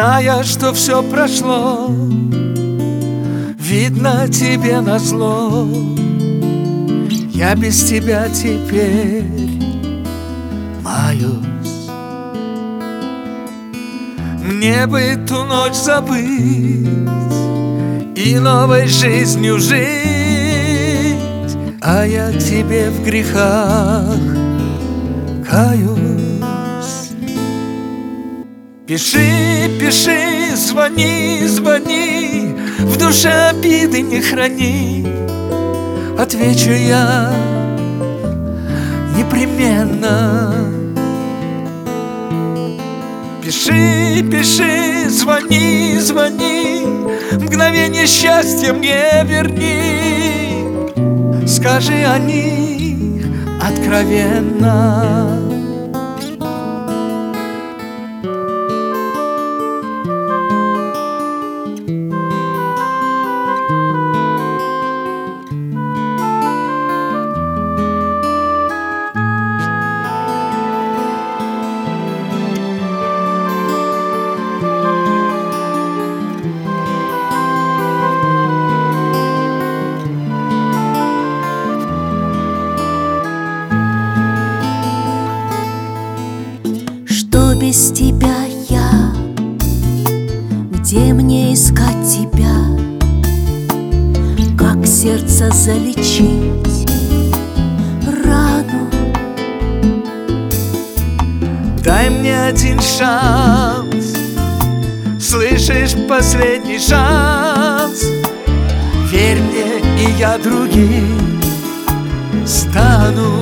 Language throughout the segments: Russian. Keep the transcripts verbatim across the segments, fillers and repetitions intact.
зная, что все прошло, видно тебе назло. Я без тебя теперь маюсь. Мне бы ту ночь забыть и новой жизнью жить, а я тебе в грехах каюсь. Пиши, пиши, звони, звони, в душе обиды не храни. Отвечу я непременно. Пиши, пиши, звони, звони, мгновение счастья мне верни. Скажи о них откровенно. Без тебя я, где мне искать тебя? Как сердце залечить рану? Дай мне один шанс, слышишь, последний шанс. Верь мне, и я другим стану.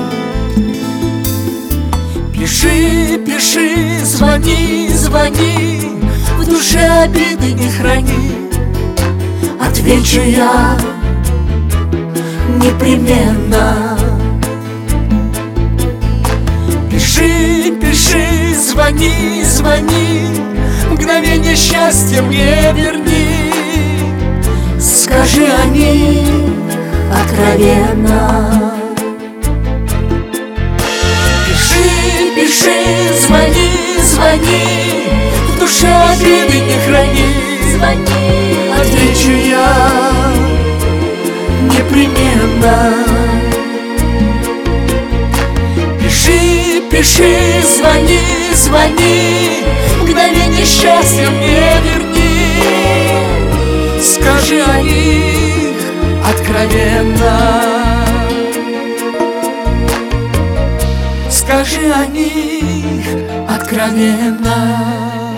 Пиши, пиши, звони, звони, в душе обиды не храни. Отвечу я непременно. Пиши, пиши, звони, звони, мгновение счастья мне верни. Скажи о них откровенно. Пиши, звони, звони, в душе обиды не храни. Звони. Отвечу я непременно. Пиши, пиши, звони, звони, мгновение счастья мне верни. Скажи о них откровенно. Скажи о них откровенно.